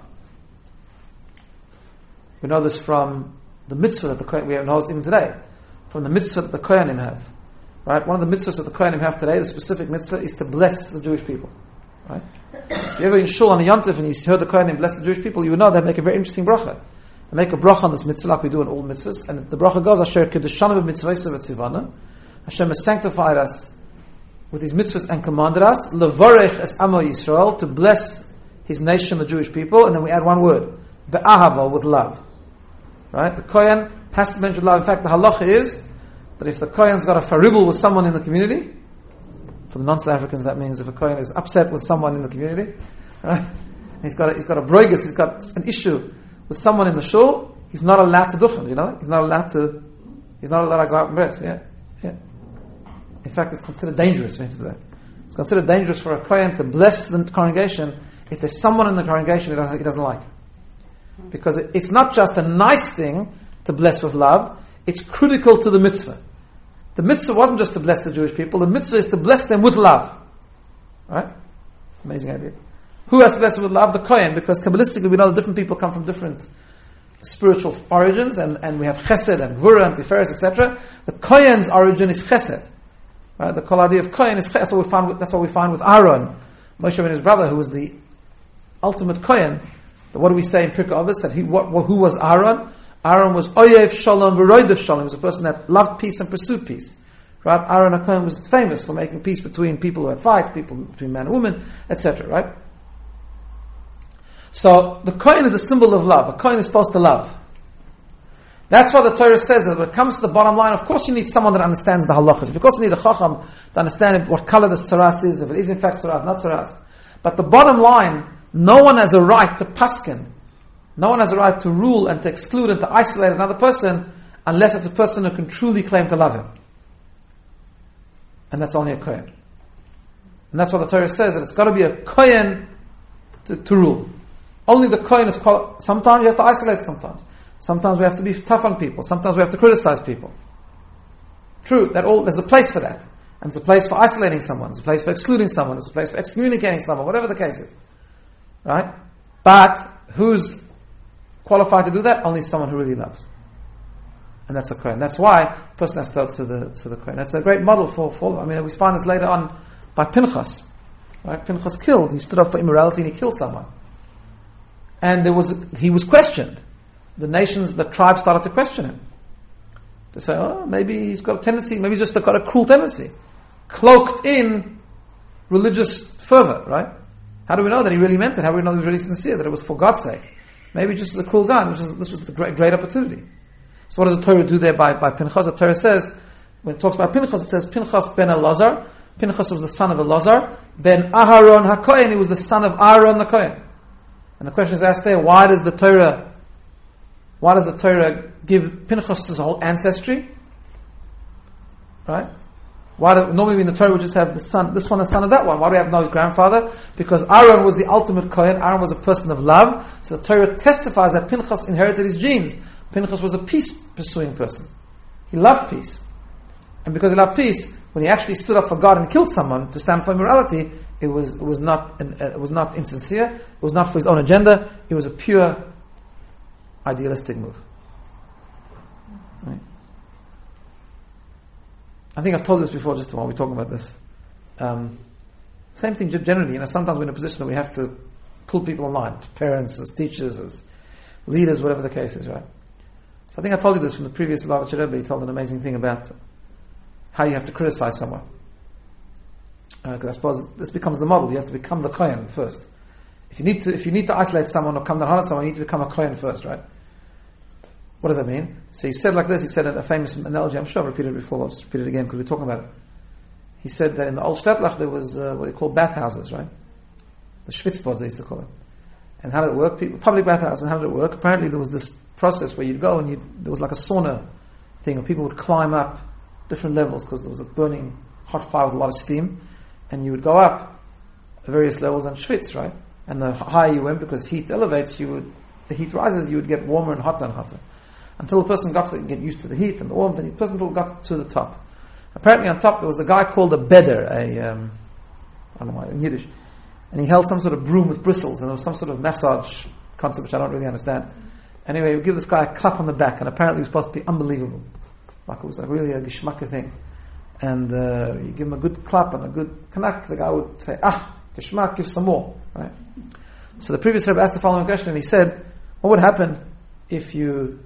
We know this from the mitzvah that the Kohen, we have knows even today, from the mitzvah that the Kohanim have. Right? One of the mitzvahs that the Kohanim have today, the specific mitzvah, is to bless the Jewish people. Right? If you ever in Shul on the Yom Tov and you heard the Kohanim bless the Jewish people, you would know they make a very interesting bracha. They make a bracha on this mitzvah like we do in all mitzvahs, and the bracha goes, Asher kedushanu b'mitzvayse v'tzivana. Hashem has sanctified us with His mitzvahs and commanded us, levarech es amo Yisrael, to bless His nation, the Jewish people, and then we add one word, be'ahava, with love. Right? The Kohen has to mention love. In fact, the halacha is that if the Kohen's got a faribul with someone in the community, for the non-South Africans that means if a Kohen is upset with someone in the community, right? He's got a, he's got a broigus, he's got an issue with someone in the shul, he's not allowed to duchen, you know? He's not allowed to, he's not allowed to go out and bless, yeah? Yeah. In fact, it's considered dangerous for him to do that. It's considered dangerous for a Kohen to bless the congregation if there's someone in the congregation he doesn't, he doesn't like. Because it, it's not just a nice thing to bless with love, it's critical to the mitzvah. The mitzvah wasn't just to bless the Jewish people, the mitzvah is to bless them with love. Right? Amazing idea. Who has to bless them with love? The Kohen, because Kabbalistically we know that different people come from different spiritual origins, and, and we have Chesed and Gvura and Tiferes, et cetera. The Kohen's origin is Chesed. Right? The whole idea of Kohen is Chesed. That's what we find with, that's what we find with Aaron, Moshe and his brother, who was the ultimate Kohen. But what do we say in Pirkei Avos? That he, what, who was Aaron? Aaron was Oyev Shalom V'Roidev Shalom. He was a person that loved peace and pursued peace. Right? Aaron HaKohen was famous for making peace between people who had fights, people between man and woman, et cetera. Right? So the Kohen is a symbol of love. A Kohen is supposed to love. That's why the Torah says that when it comes to the bottom line, of course you need someone that understands the halachas. Of course you need a chacham to understand what color the tzaras is, if it is in fact tzaras, not tzaras. But the bottom line, no one has a right to paskin. No one has a right to rule and to exclude and to isolate another person unless it's a person who can truly claim to love him. And that's only a Kohen. And that's why the Torah says that it's got to be a Kohen to, to rule. Only the Kohen is qualified. Sometimes you have to isolate sometimes. Sometimes we have to be tough on people. Sometimes we have to criticize people. True, that all there's a place for that. And there's a place for isolating someone. There's a place for excluding someone. There's a place for excommunicating someone, whatever the case is. Right? But who's qualified to do that? Only someone who really loves. and that's a Kohen. That's why a person has to go to the to the Kohen. That's a great model for, for I mean, we find this later on by Pinchas. Right? Pinchas killed. He stood up for immorality and he killed someone. And there was he was questioned. The nations, the tribes started to question him. They say, oh, maybe he's got a tendency, maybe he's just got a cruel tendency, cloaked in religious fervor, right? How do we know that he really meant it? How do we know he was really sincere, that it was for God's sake? Maybe just as a cruel guy. This was, this was the great, great opportunity. So what does the Torah do there by, by Pinchas? The Torah says, when it talks about Pinchas, it says, Pinchas ben Elazar. Pinchas was the son of Elazar. Ben Aharon HaKohen, he was the son of Aaron the Kohen. And the question is asked there, why does the Torah, why does the Torah give Pinchas his whole ancestry? Right? Why do, normally in the Torah we just have the son, this one the son of that one. Why do we have no his grandfather? Because Aaron was the ultimate Kohen. Aaron was a person of love. So the Torah testifies that Pinchas inherited his genes. Pinchas was a peace-pursuing person. He loved peace. And because he loved peace, when he actually stood up for God and killed someone to stand for immorality, it was it was not an, uh, it was not insincere. It was not for his own agenda. It was a pure idealistic move. Right? I think I've told this before, just while we're talking about this. Um, same thing generally. You know, sometimes we're in a position that we have to pull people in line, parents, as teachers, as leaders, whatever the case is, right? So I think I told you this from the previous Lubavitcher Rebbe. He told an amazing thing about how you have to criticize someone. Because uh, I suppose this becomes the model. You have to become the Kohen first. If you need to, if you need to isolate someone or come down on someone, you need to become a Kohen first, right? What does that mean? So he said like this. He said a famous analogy. I'm sure I've repeated it before. I'll just repeat it again because we're talking about it. He said that in the old Shtetlach there was uh, what they call bathhouses, right? The schwitzbods they used to call it. And how did it work? People, public bathhouses. And how did it work? Apparently there was this process where you'd go and you'd, there was like a sauna thing where people would climb up different levels because there was a burning hot fire with a lot of steam, and you would go up various levels and schwitz, right? And the higher you went, because heat elevates, you would the heat rises, you would get warmer and hotter and hotter until the person got to get used to the heat and the warmth, and the person got to the top. Apparently on top there was a guy called a bedder, a um, I don't know why in Yiddish, and he held some sort of broom with bristles, and there was some sort of massage concept which I don't really understand. Anyway, he would give this guy a clap on the back, and apparently it was supposed to be unbelievable. Like it was like really a geschmacke thing. And uh, you give him a good clap and a good knack, the guy would say, ah, geschmack, give some more. Right? So the previous Rebbe asked the following question, and he said, what would happen if you,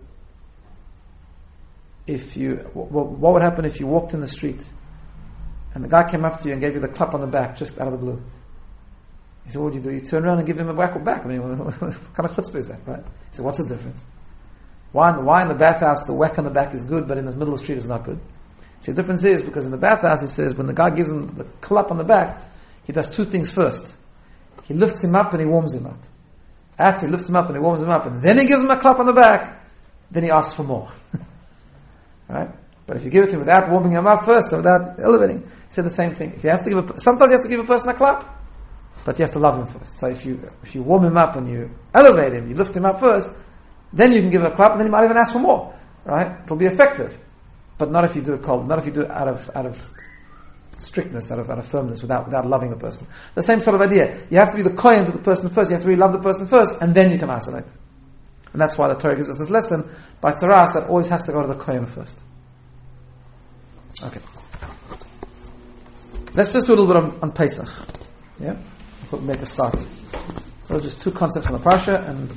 if you, what, what would happen if you walked in the street and the guy came up to you and gave you the clap on the back just out of the blue? He said, what would you do? You turn around and give him a whack back. I mean, what kind of chutzpah is that, right? He said, what's the difference? Why in, the, why in the bathhouse the whack on the back is good, but in the middle of the street is not good? See, the difference is because in the bathhouse, he says, when the guy gives him the clap on the back, he does two things first. He lifts him up and he warms him up. After he lifts him up and he warms him up, and then he gives him a clap on the back, then he asks for more. Right? But if you give it to him without warming him up first, or without elevating, he said the same thing. If you have to give a, sometimes you have to give a person a clap, but you have to love him first. So if you if you warm him up and you elevate him, you lift him up first, then you can give him a clap, and then he might even ask for more. Right? It'll be effective. But not if you do it cold, not if you do it out of out of strictness, out of out of firmness, without without loving the person. The same sort of idea. You have to be the kohen to the person first. You have to really love the person first, and then you can isolate. And that's why the Torah gives us this lesson by tzaras that always has to go to the kohen first. Okay. Let's just do a little bit on, on Pesach. Yeah, I thought we'd make a start. Those are just two concepts on the parsha, and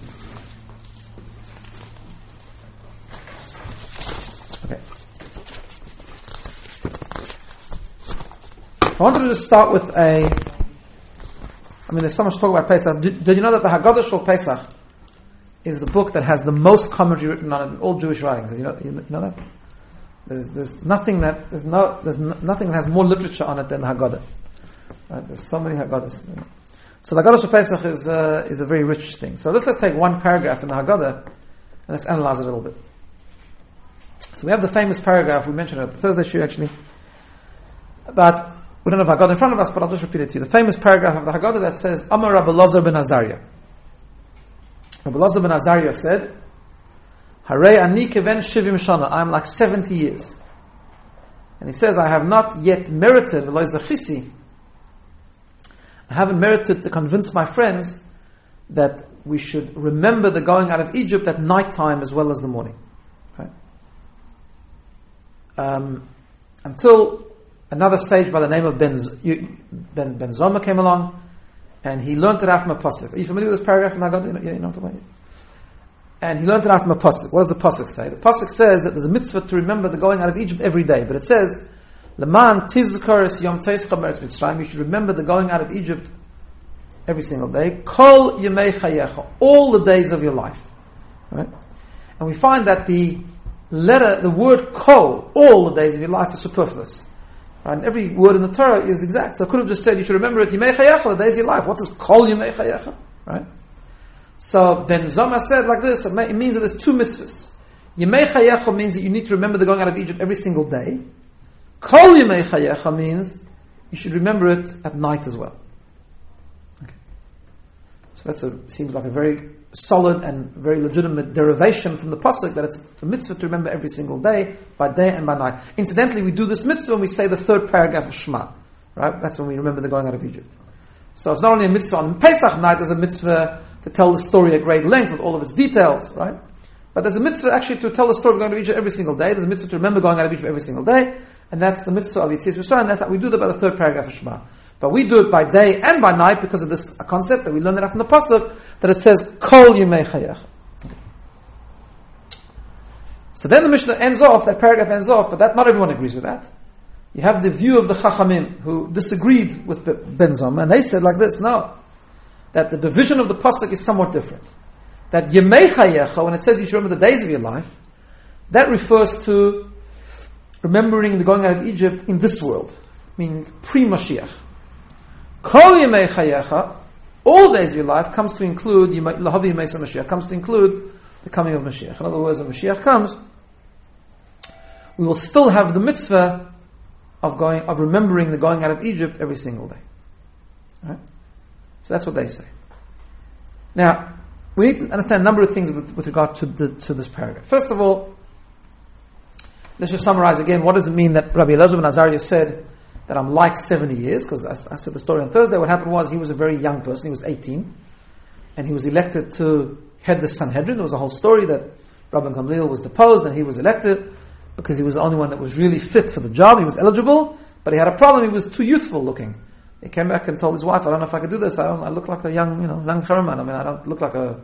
okay. I wanted to just start with a. I mean, there's so much talk about Pesach. Did, did you know that the Haggadah Shel Pesach is the book that has the most commentary written on it in all Jewish writings? Did you know, you know that? There's, there's nothing that there's no there's no, nothing that has more literature on it than the Haggadah. Right? There's so many Haggadahs. You know. So the Haggadah Shel Pesach is uh, is a very rich thing. So let's let's take one paragraph in the Haggadah and let's analyze it a little bit. So we have the famous paragraph we mentioned it at the Thursday show actually about. We don't have Haggadah in front of us, but I'll just repeat it to you. The famous paragraph of the Haggadah that says, Amar Rabbi Elazar ben Azariah. Rabbi Elazar ben Azariah said, Harei ani keven shivim shana. I am like seventy years. And he says, I have not yet merited, v'lo zachisi. I haven't merited to convince my friends that we should remember the going out of Egypt at night time as well as the morning. Right? um, until another sage by the name of Ben, ben, ben Zoma came along, and he learned it out from a pasuk. Are you familiar with this paragraph in Haggadah? You know, you know what I'm talking about? And he learned it out from a pasuk. What does the pasuk say? The pasuk says that there's a mitzvah to remember the going out of Egypt every day, but it says, "Leman tizkar es yom tzeischem eretz Mitzrayim." You should remember the going out of Egypt every single day. Kol yemei chayecha, all the days of your life. Right? And we find that the letter, the word kol, all the days of your life, is superfluous. Right? And every word in the Torah is exact. So I could have just said, you should remember it, yemei chayecha, the days of your life. What does kol yemei chayecha? Right? So Ben Zoma said like this, it means that there's two mitzvahs. Yemei chayecha means that you need to remember the going out of Egypt every single day. Kol yemei chayecha means you should remember it at night as well. Okay. So that seems like a very solid and very legitimate derivation from the pasuk that it's a mitzvah to remember every single day, by day and by night. Incidentally, we do this mitzvah when we say the third paragraph of Shema. Right? That's when we remember the going out of Egypt. So it's not only a mitzvah on Pesach night, there's a mitzvah to tell the story at great length with all of its details, right? But there's a mitzvah actually to tell the story of going to Egypt every single day. There's a mitzvah to remember going out of Egypt every single day, and that's the mitzvah of Yetzias Mitzrayim, and that's how we do that by the third paragraph of Shema. But we do it by day and by night because of this concept that we learned it from the pasuk that it says Kol Yemei Chayach. So then the Mishnah ends off, that paragraph ends off, but that not everyone agrees with that. You have the view of the Chachamim who disagreed with Ben Zoma, and they said like this: no, that the division of the pasuk is somewhat different. That Yemei Chayecha, when it says you should remember the days of your life, that refers to remembering the going out of Egypt in this world, meaning pre-Mashiach. Kol Yemei Chayecha, all days of your life, comes to include Lahavi Yemei Mashiach, comes to include the coming of Mashiach. In other words, when Mashiach comes, we will still have the mitzvah of going of remembering the going out of Egypt every single day. Right? So that's what they say. Now, we need to understand a number of things with, with regard to the, to this paragraph. First of all, let's just summarize again. What does it mean that Rabbi Elazar ben Azariah said that I'm like seventy years? Because I, I said the story on Thursday. What happened was he was a very young person. He was eighteen, and he was elected to head the Sanhedrin. There was a whole story that Rabbi Gamliel was deposed and he was elected because he was the only one that was really fit for the job. He was eligible, but he had a problem. He was too youthful looking. He came back and told his wife, I don't know if I could do this. I don't, I look like a young, you know, young Karaman. I mean, I don't look like a,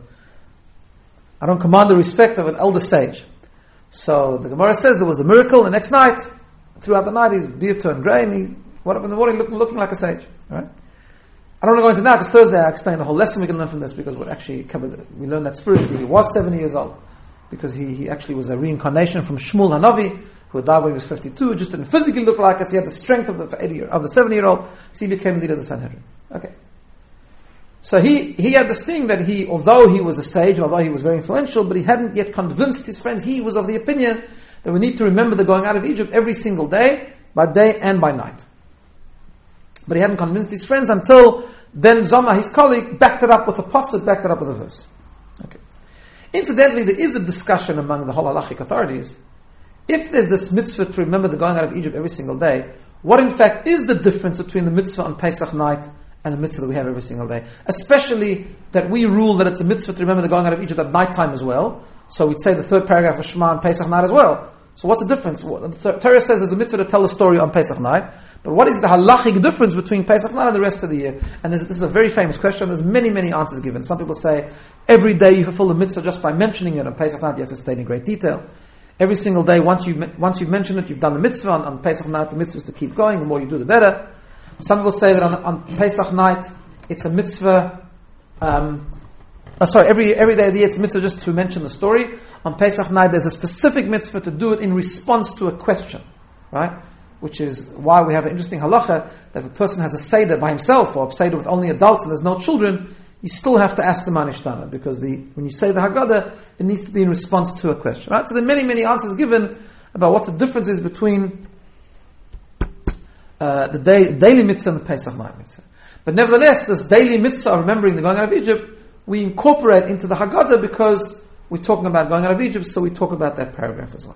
I don't command the respect of an elder sage. So the Gemara says there was a miracle. The next night, throughout the night, his beard turned grey and he woke up in the morning looking, looking like a sage. Right? I don't want to go into that because Thursday I explained the whole lesson we can learn from this because we actually covered, we learned that spiritually. He was seventy years old because he, he actually was a reincarnation from Shmuel Hanavi, who died when he was fifty-two, just didn't physically look like us. He had the strength of the eighty of the seventy-year-old, so he became leader of the Sanhedrin. Okay. So he, he had this thing that he, although he was a sage, although he was very influential, but he hadn't yet convinced his friends. He was of the opinion that we need to remember the going out of Egypt every single day, by day and by night. But he hadn't convinced his friends until Ben Zoma, his colleague, backed it up with a pasuk, backed it up with a verse. Okay. Incidentally, there is a discussion among the whole halachic authorities. If there's this mitzvah to remember the going out of Egypt every single day, what in fact is the difference between the mitzvah on Pesach night and the mitzvah that we have every single day? Especially that we rule that it's a mitzvah to remember the going out of Egypt at night time as well. So we'd say the third paragraph of Shema on Pesach night as well. So what's the difference? The Torah says there's a mitzvah to tell a story on Pesach night, but what is the halachic difference between Pesach night and the rest of the year? And this, this is a very famous question. There's many, many answers given. Some people say every day you fulfill the mitzvah just by mentioning it. On Pesach night you have to state in great detail. Every single day, once you once you've mentioned it, you've done the mitzvah. On, on Pesach night, the mitzvah is to keep going. The more you do, the better. Some people say that on, on Pesach night, it's a mitzvah. Um, oh, sorry, every every day of the year, it's a mitzvah just to mention the story. On Pesach night, there's a specific mitzvah to do it in response to a question, right? Which is why we have an interesting halacha that if a person has a seder by himself or a seder with only adults and there's no children, you still have to ask the manishtana because the when you say the Haggadah, it needs to be in response to a question. Right? So there are many, many answers given about what the difference is between uh, the day, daily mitzvah and the Pesach night mitzvah. But nevertheless, this daily mitzvah of remembering the going out of Egypt, we incorporate into the Haggadah because we're talking about going out of Egypt, so we talk about that paragraph as well.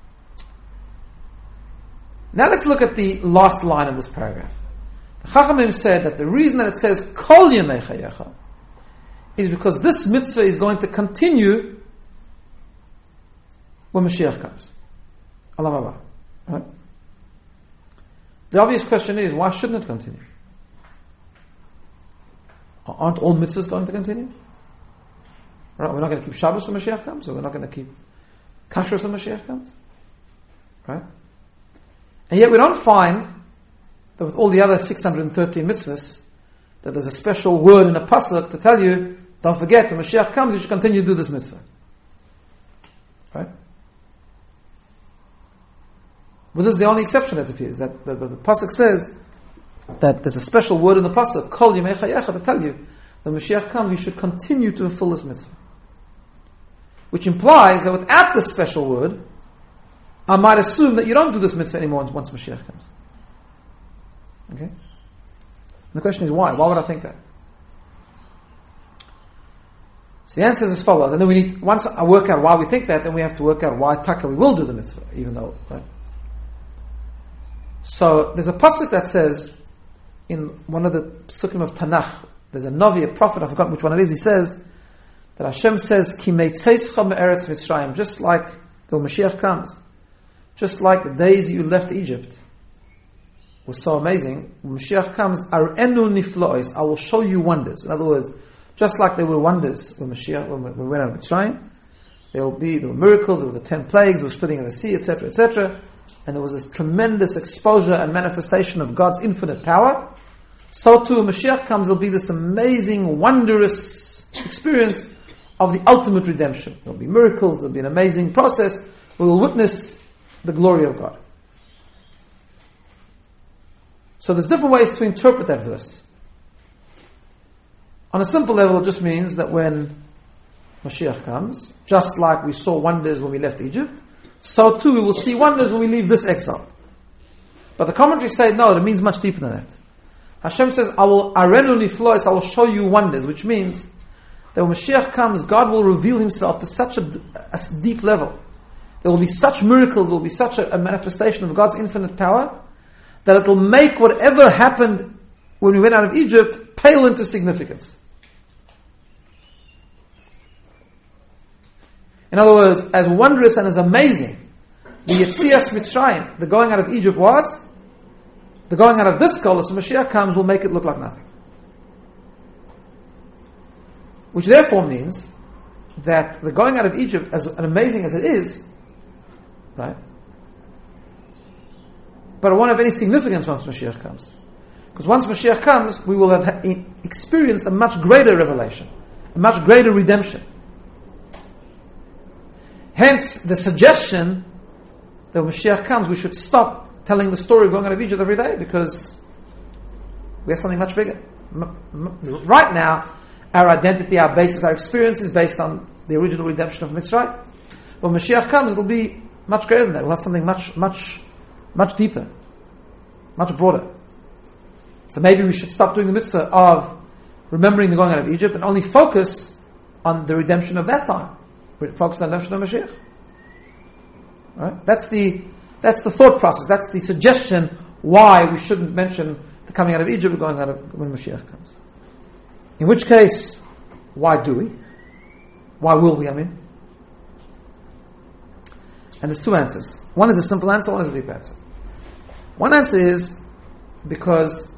Now let's look at the last line of this paragraph. The Chachamim said that the reason that it says Kol Yemei Chayecha is because this mitzvah is going to continue when Mashiach comes. Olam Haba. Right? The obvious question is, why shouldn't it continue? Aren't all mitzvahs going to continue? Right? We're not going to keep Shabbos when Mashiach comes, or we're not going to keep Kashrus when Mashiach comes. Right? And yet we don't find that with all the other six hundred thirteen mitzvahs, that there's a special word in a pasuk to tell you, don't forget, when Mashiach comes, you should continue to do this mitzvah. Right? But this is the only exception that appears. That the, the, the pasuk says that there's a special word in the pasuk, Kol Yimei Chayecha, to tell you, when Mashiach comes, you should continue to fulfill this mitzvah. Which implies that without this special word, I might assume that you don't do this mitzvah anymore once Mashiach comes. Okay? And the question is why? Why would I think that? So the answer is as follows. And then we need, once I work out why we think that, then we have to work out why taka we will do the mitzvah, even though, right? So there's a pasuk that says, in one of the psukim of Tanakh, there's a Navi, a prophet, I've forgotten which one it is, he says, that Hashem says, Ki meitzeischa me'eretz Mitzrayim, just like the Mashiach comes, just like the days you left Egypt was so amazing, when Mashiach comes, Ar'enu niflois, I will show you wonders. In other words, just like there were wonders when Mashiach, when we went out of Mitzrayim, there will be, there were miracles, there were the ten plagues, there was splitting of the sea, et cetera, et cetera, and there was this tremendous exposure and manifestation of God's infinite power. So too, when Mashiach comes, there will be this amazing, wondrous experience of the ultimate redemption. There will be miracles, there will be an amazing process. We will witness the glory of God. So there's different ways to interpret that verse. On a simple level, it just means that when Mashiach comes, just like we saw wonders when we left Egypt, so too we will see wonders when we leave this exile. But the commentaries say, no, it means much deeper than that. Hashem says, I will arenu niflois, I will show you wonders, which means that when Mashiach comes, God will reveal Himself to such a, a deep level. There will be such miracles, there will be such a, a manifestation of God's infinite power, that it will make whatever happened when we went out of Egypt pale into significance. In other words, as wondrous and as amazing the Yetzias Mitzrayim, the going out of Egypt was, the going out of this Golus, when Mashiach comes, will make it look like nothing. Which therefore means that the going out of Egypt, as amazing as it is, right, but it won't have any significance once Mashiach comes. Because once Mashiach comes, we will have experienced a much greater revelation, a much greater redemption. Hence, the suggestion that when Mashiach comes, we should stop telling the story of going out of Egypt every day, because we have something much bigger. Right now, our identity, our basis, our experience is based on the original redemption of Mitzrayim. When Mashiach comes, it'll be much greater than that. We'll have something much, much, much deeper, much broader. So maybe we should stop doing the mitzvah of remembering the going out of Egypt and only focus on the redemption of that time. Focus on the redemption of Mashiach. All right? That's the that's the thought process. That's the suggestion why we shouldn't mention the coming out of Egypt or going out of when Mashiach comes. In which case, why do we? Why will we, I mean? And there's two answers. One is a simple answer, one is a deep answer. One answer is because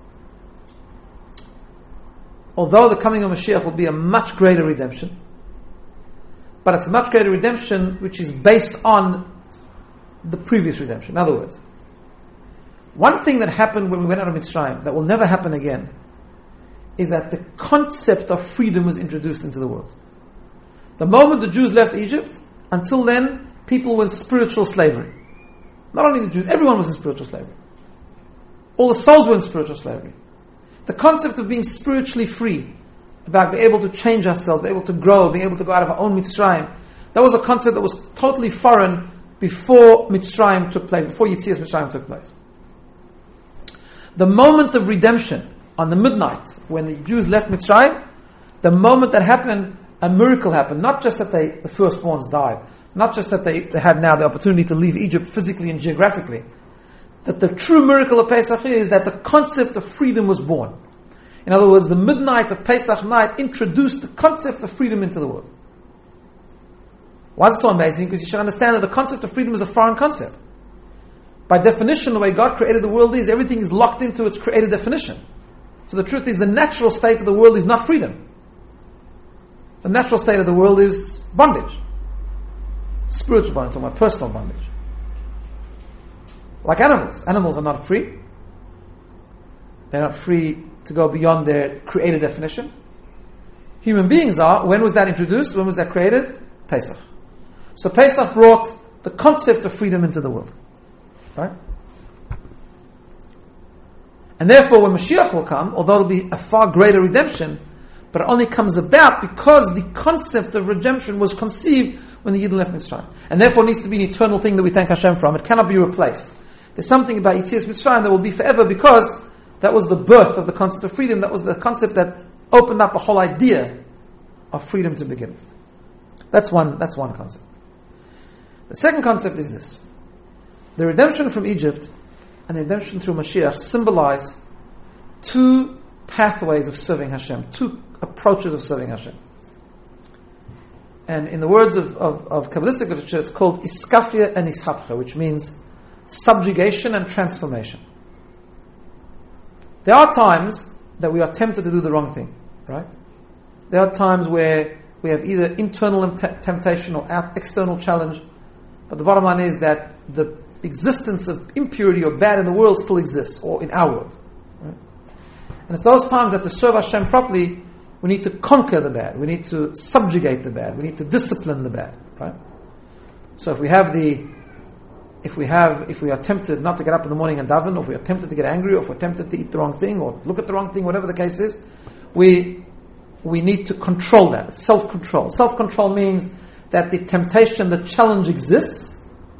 although the coming of Mashiach will be a much greater redemption, but it's a much greater redemption which is based on the previous redemption. In other words, one thing that happened when we went out of Mitzrayim that will never happen again is that the concept of freedom was introduced into the world. The moment the Jews left Egypt, until then, people were in spiritual slavery. Not only the Jews, everyone was in spiritual slavery. All the souls were in spiritual slavery. The concept of being spiritually free, about being able to change ourselves, being able to grow, being able to go out of our own Mitzrayim, that was a concept that was totally foreign before Mitzrayim took place, before Yetzias Mitzrayim took place. The moment of redemption, on the midnight, when the Jews left Mitzrayim, the moment that happened, a miracle happened. Not just that they, the firstborns died, not just that they, they had now the opportunity to leave Egypt physically and geographically, that the true miracle of Pesach is that the concept of freedom was born. In other words, the midnight of Pesach night introduced the concept of freedom into the world. Why is it so amazing? Because you should understand that the concept of freedom is a foreign concept. by definition, the way God created the world is, everything is locked into its created definition. So the truth is, the natural state of the world is not freedom. The natural state of the world is bondage. Spiritual bondage, or my personal bondage. Like animals. Animals are not free. They're not free to go beyond their created definition. Human beings are. When was that introduced? When was that created? Pesach. So Pesach brought the concept of freedom into the world. Right? And therefore, when Mashiach will come, although it will be a far greater redemption, but it only comes about because the concept of redemption was conceived when the Yidden left Mitzrayim. And therefore needs to be an eternal thing that we thank Hashem from. It cannot be replaced. There's something about Yetzias Mitzrayim that will be forever because that was the birth of the concept of freedom. That was the concept that opened up the whole idea of freedom to begin with. That's one, that's one concept. The second concept is this. The redemption from Egypt and the redemption through Mashiach symbolize two pathways of serving Hashem, two approaches of serving Hashem. And in the words of, of, of Kabbalistic literature, it's called Iskafia and Ishapcha, which means subjugation and transformation. There are times that we are tempted to do the wrong thing, right? There are times where we have either internal t- temptation or out- external challenge, but the bottom line is that the existence of impurity or bad in the world still exists, or in our world. Right? And it's those times that to serve Hashem properly, we need to conquer the bad, we need to subjugate the bad, we need to discipline the bad, right? So if we have the, if we have, if we are tempted not to get up in the morning and daven, or if we are tempted to get angry, or if we're tempted to eat the wrong thing, or look at the wrong thing, whatever the case is, we we need to control that. It's self-control. Self-control means that the temptation, the challenge exists,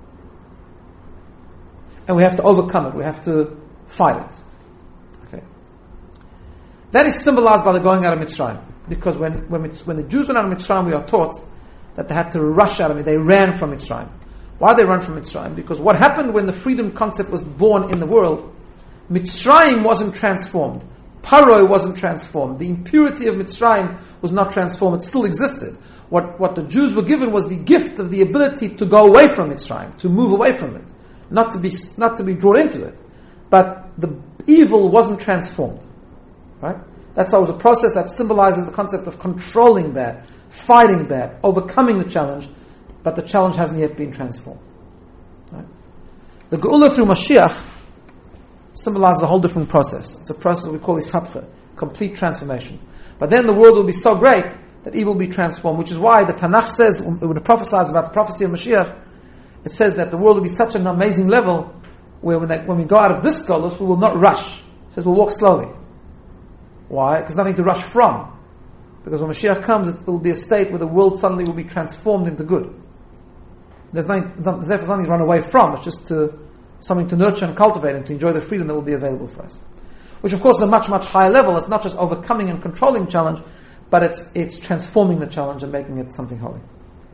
and we have to overcome it. We have to fight it. Okay. That is symbolized by the going out of Mitzrayim. Because when when, when the Jews went out of Mitzrayim, we are taught that they had to rush out of it. They ran from Mitzrayim. Why did they run from Mitzrayim? Because what happened when the freedom concept was born in the world, Mitzrayim wasn't transformed. Paroi wasn't transformed. The impurity of Mitzrayim was not transformed. It still existed. What, what the Jews were given was the gift of the ability to go away from Mitzrayim, to move away from it, not to be not to be drawn into it. But the evil wasn't transformed. Right? That's how it was a process that symbolizes the concept of controlling bad, fighting bad, overcoming the challenge, but the challenge hasn't yet been transformed. Right? The Geula through Mashiach symbolizes a whole different process. It's a process we call Ishapcha, complete transformation. But then the world will be so great that evil will be transformed, which is why the Tanakh says, when it prophesies about the prophecy of Mashiach, it says that the world will be such an amazing level where when, they, when we go out of this Golus, we will not rush. It says we'll walk slowly. Why? Because nothing to rush from. Because when Mashiach comes, it will be a state where the world suddenly will be transformed into good. There's nothing, there's nothing to run away from. It's just to, something to nurture and cultivate and to enjoy the freedom that will be available for us. Which of course is a much, much higher level. It's not just overcoming and controlling challenge, but it's it's transforming the challenge and making it something holy.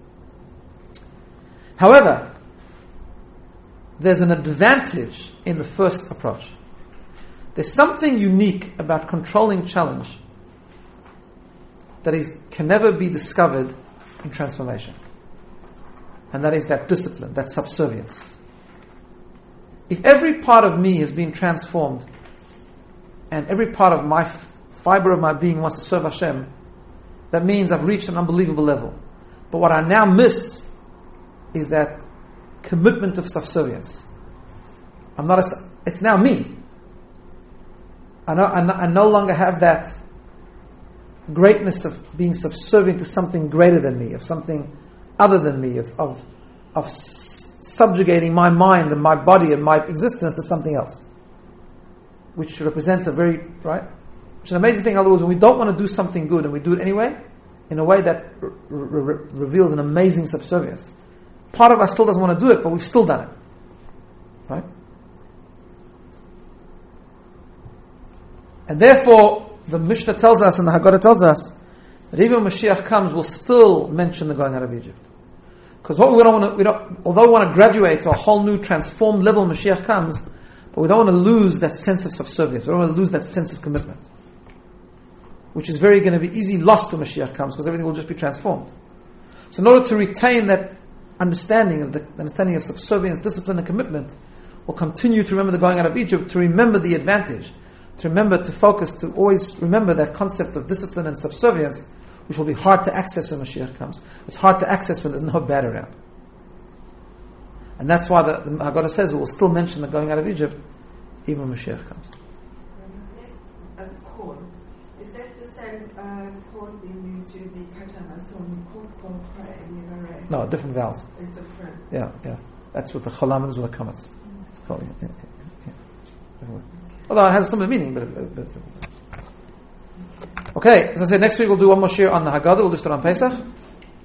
However, there's an advantage in the first approach. There's something unique about controlling challenge that is can never be discovered in transformation. And that is that discipline, that subservience. If every part of me has been transformed and every part of my f- fiber of my being wants to serve Hashem, that means I've reached an unbelievable level. But what I now miss is that commitment of subservience. I'm not a, it's now me. I no, I, no, I no longer have that greatness of being subservient to something greater than me, of something other than me, of of, of s- subjugating my mind and my body and my existence to something else, which represents a very, right? Which is an amazing thing. In other words, when we don't want to do something good and we do it anyway, in a way that re- re- reveals an amazing subservience. Part of us still doesn't want to do it, but we've still done it. Right? And therefore, the Mishnah tells us and the Haggadah tells us that even when Mashiach comes, we'll still mention the going out of Egypt. Because what we don't want to, we don't, although we want to graduate to a whole new transformed level when Mashiach comes, but we don't want to lose that sense of subservience. We don't want to lose that sense of commitment, which is very going to be easy lost when Mashiach comes, because everything will just be transformed. So in order to retain that understanding of the understanding of subservience, discipline, and commitment, will continue to remember the going out of Egypt, to remember the advantage, to remember to focus, to always remember that concept of discipline and subservience, which will be hard to access when Mashiach comes. It's hard to access when there's no bad around. And that's why the, the Haggadah says it will still mention the going out of Egypt even when Mashiach comes. A call. Is that the same uh, call when you do the Katana? So when you call, call, pray, and you narrate? No, different vowels. It's different. Yeah, yeah. That's with the cholam and with the kamatz. It's called, yeah, yeah, yeah. Although it has similar meaning, but, it, but it's okay, as I said, next week we'll do one more shir on the Haggadah. We'll just do it on Pesach.